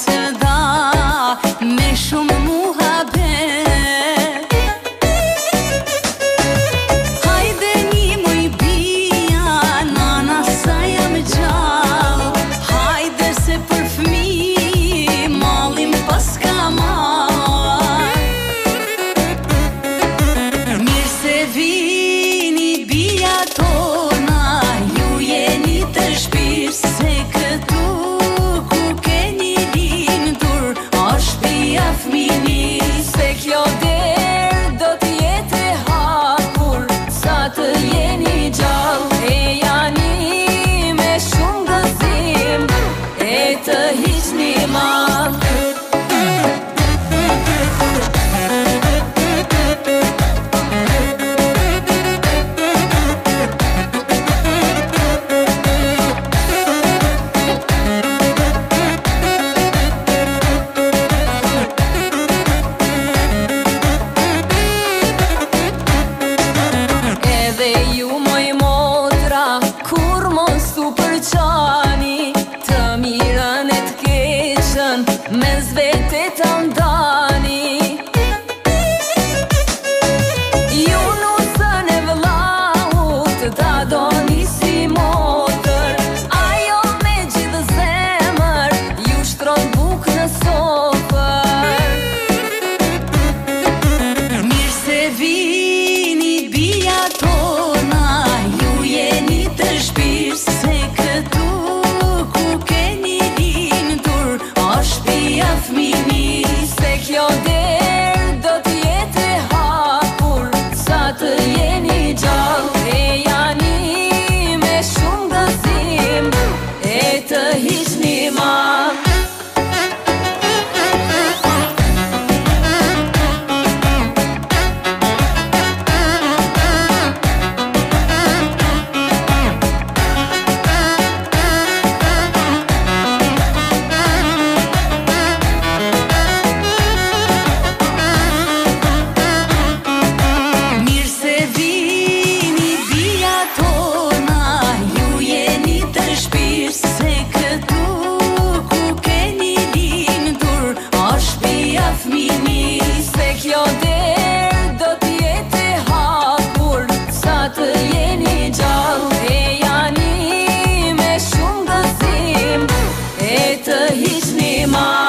që dha me shumë muhabet. Hajde një muj bia, nana sa jam gjallë. Hajde se për fmi mallim pas ka marr. Mirë se vini bia tona, ju jeni të shpirë, se këtu ku keni lindur është bia fmini. Se kjo derë do t'jetë e hapur sa të jeni gjallë. E jani me shumë gëzim e të hiqni mall. Edhe ju moj motra, kur mos u përqani, të mirën e të keqën mes vete të ndani. Ju nusën e vëllaut, ta doni si motër, ajo me gjithë zemër, ju shtron buk në sofër. Mirë se vini bia tona, ju jeni të shpirë, se këtu ku keni lindur është bia fmini. Se kjo derë do t'jetë e hapur sa të jeni gjallë. E jani me shumë gëzim e të hiqni mall. Mirë se vini bia tona, ju jeni të shpirë, se këtu ku keni lindur është bia fmini. Se kjo derë do t'jetë e hapur sa të jeni gjallë. E jani me shumë gëzim e të hiqni mall.